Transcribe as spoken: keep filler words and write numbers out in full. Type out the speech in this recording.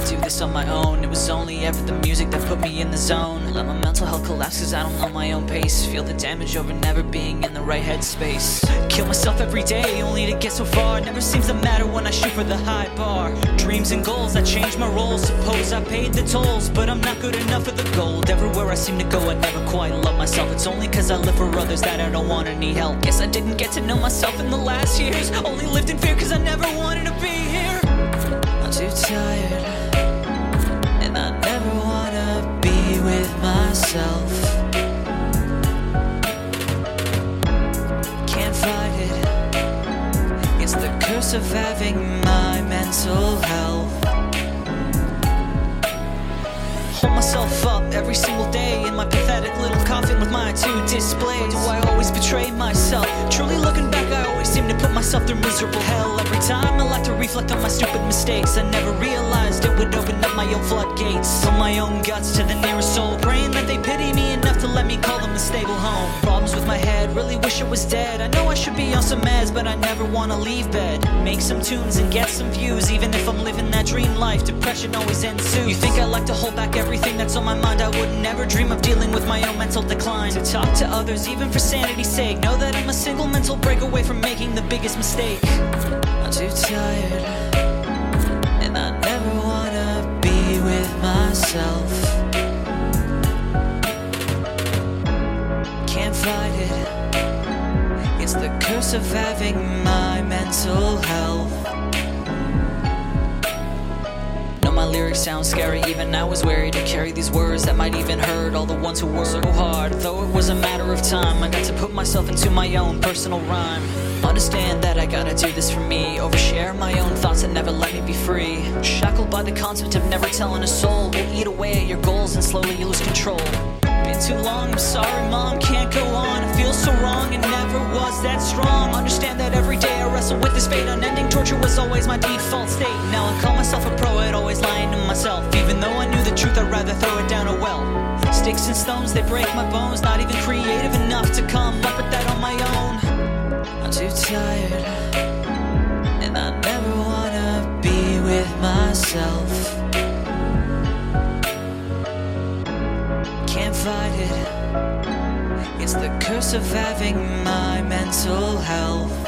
I'll do this on my own. It was only ever the music that put me in the zone. Let my mental health collapse cause I don't know my own pace. Feel the damage over never being in the right headspace. Kill myself every day only to get so far. Never seems to matter when I shoot for the high bar. Dreams and goals, I changed my role. Suppose I paid the tolls, but I'm not good enough for the gold. Everywhere I seem to go I never quite love myself. It's only cause I live for others that I don't want or need help. Guess I didn't get to know myself in the last years. Only lived in fear cause I never wanted to be here. I'm too tired, and I never wanna be with myself. Can't fight it, it's the curse of having my mental health. Hold myself up every single day in my pathetic little coffin with my two displays. Do I always betray myself? Truly looking back, I always seem to put myself through miserable hell. Every time I like to reflect on my stupid mistakes, I never realized it would open up my own floodgates. From my own guts to the nearest soul, praying that they pity me enough to let me call them a stable home. Problems with my head, really wish it was dead. I know I should be on some meds, but I never wanna leave bed. Make some tunes and get some views, even if I'm living that dream life, depression always ensues. You think I like to hold back everything that's on my mind? I would never dream of dealing with my own mental decline. To talk to others, even for sanity's sake, know that I'm a single mental break away from making the biggest mistake. I'm too tired, and I never wanna be with myself. Can't fight it, it's the curse of having my mental health. My lyrics sound scary, even I was wary to carry these words that might even hurt all the ones who worked so hard. Though it was a matter of time, I got to put myself into my own personal rhyme. Understand that I gotta do this for me, overshare my own thoughts and never let me be free. Shackled by the concept of never telling a soul, will eat away at your goals and slowly you lose control. Been too long, I'm sorry mom, can't go on. It feels so wrong, it never was that strong. Understand that every day I wrestle with this fate. Unending torture was always my default state. Now I call myself a pro at always lying to myself. Even though I knew the truth, I'd rather throw it down a well. Sticks and stones, they break my bones. Not even creative enough to come up with that on my own. I'm too tired, and I never wanna be with myself. Can't fight it, it's the curse of having my mental health.